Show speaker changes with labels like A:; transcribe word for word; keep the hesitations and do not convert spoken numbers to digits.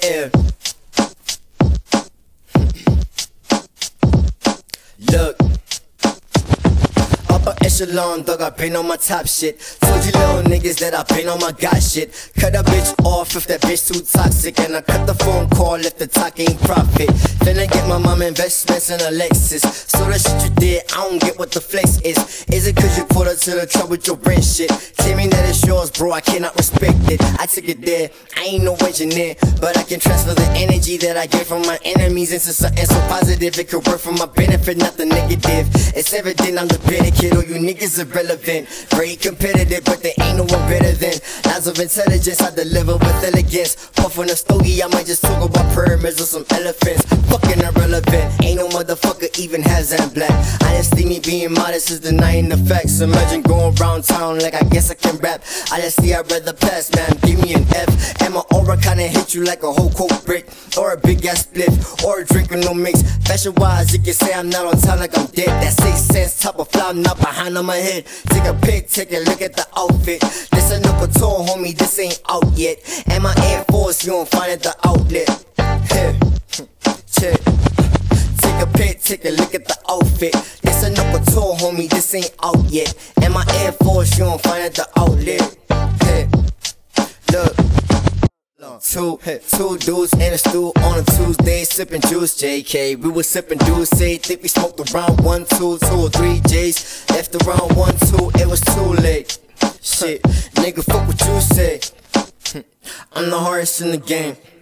A: Yeah. Look, upper echelon, dog, I been on my top shit. Told you little niggas that I been on my god shit. Cut a bitch off if that bitch too toxic, and I cut the phone call if the talk ain't profit. Finna get my mom investments in a Lexus. So the shit you did, I don't get what the flex is. Is it cause you put her to the trouble with your rent shit? Tell me that it's yours, bro, I cannot respect it. I took it there, I ain't no engineer, but I can transfer the energy that I get from my enemies into something so positive it could work for my benefit, not the negative. It's evident I'm the better kid, all you niggas irrelevant. Very competitive, but there ain't no one better than. Lots of intelligence, I deliver with elegance. Puff on a stogie, I might just talk about pyramids or some elephants. Fucking irrelevant, ain't no motherfucker even has that black. Honestly, me being modest is denying the facts. Imagine going around town like I guess I can rap. Honestly, I'd rather pass, man, give me an F. And my aura kinda hit you like a whole coke brick, or a big ass spliff, or a drink with no mix. Fashion wise, you can say I'm not on time like I'm dead. That six cents top of fly, not behind on my head. Take a pic, take a look at the outfit. This a no couture, homie, this ain't out yet. And my Air Force, you don't find at the outlet. Hey, check. Take a pic, take a look at the outfit. This a no couture, homie, this ain't out yet. And my Air Force, you don't find at the outlet. Hey, look. Two, two dudes in a stool on a Tuesday, sipping juice, J K. We was sipping juice, say, think we smoked around one, two, two or three J's. Left around one, two, it was too late. Shit, nigga, fuck what you say. I'm the hardest in the game.